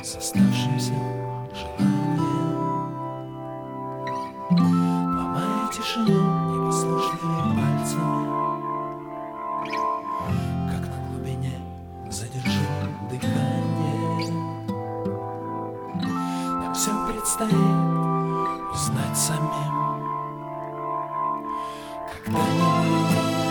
с оставшимся желанием. Ломая тишину непослушными пальцами, как на глубине задержу дыхание. Нам все предстоит узнать самим когда-нибудь.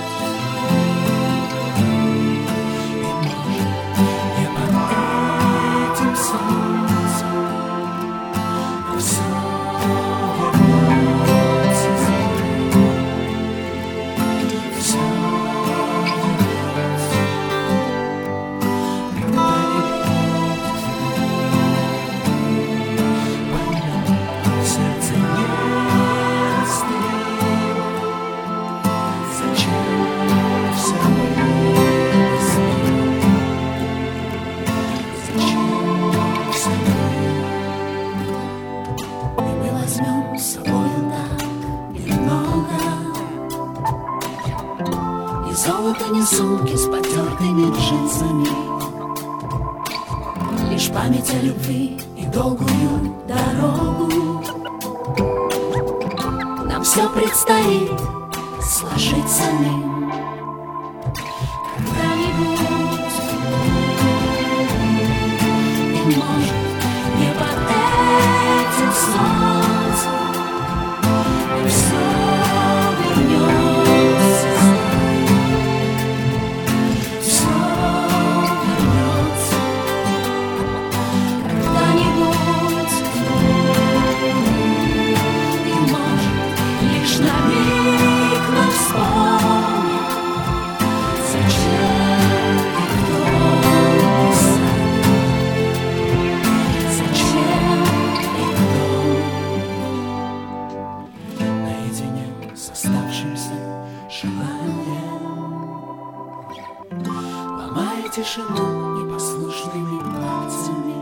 Возьмем с собою так немного, ни золота, ни сумки с потертыми джинсами, лишь память о любви и долгую дорогу. Нам все предстоит сложить самим когда-нибудь, и может не под этим солнцем все вернется, все вернется когда-нибудь, и может лишь на миг мы вспомним, зачем и кто мы сами, зачем и кто. Наедине с оставшимся желанием, ломая тишину непослушными пальцами,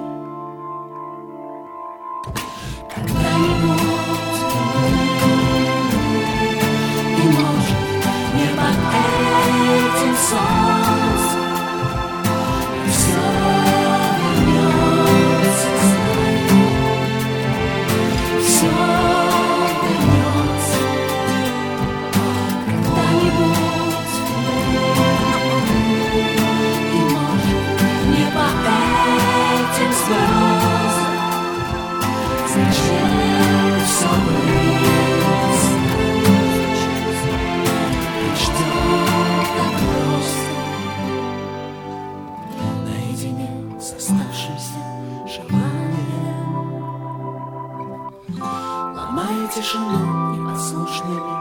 когда-нибудь, и может не под этим солнцем все вернется, знаю, все вернется когда-нибудь, и может не по этим звездам, зачем все было, что так просто. наедине с оставшимся желанием, ломая тишину непослушными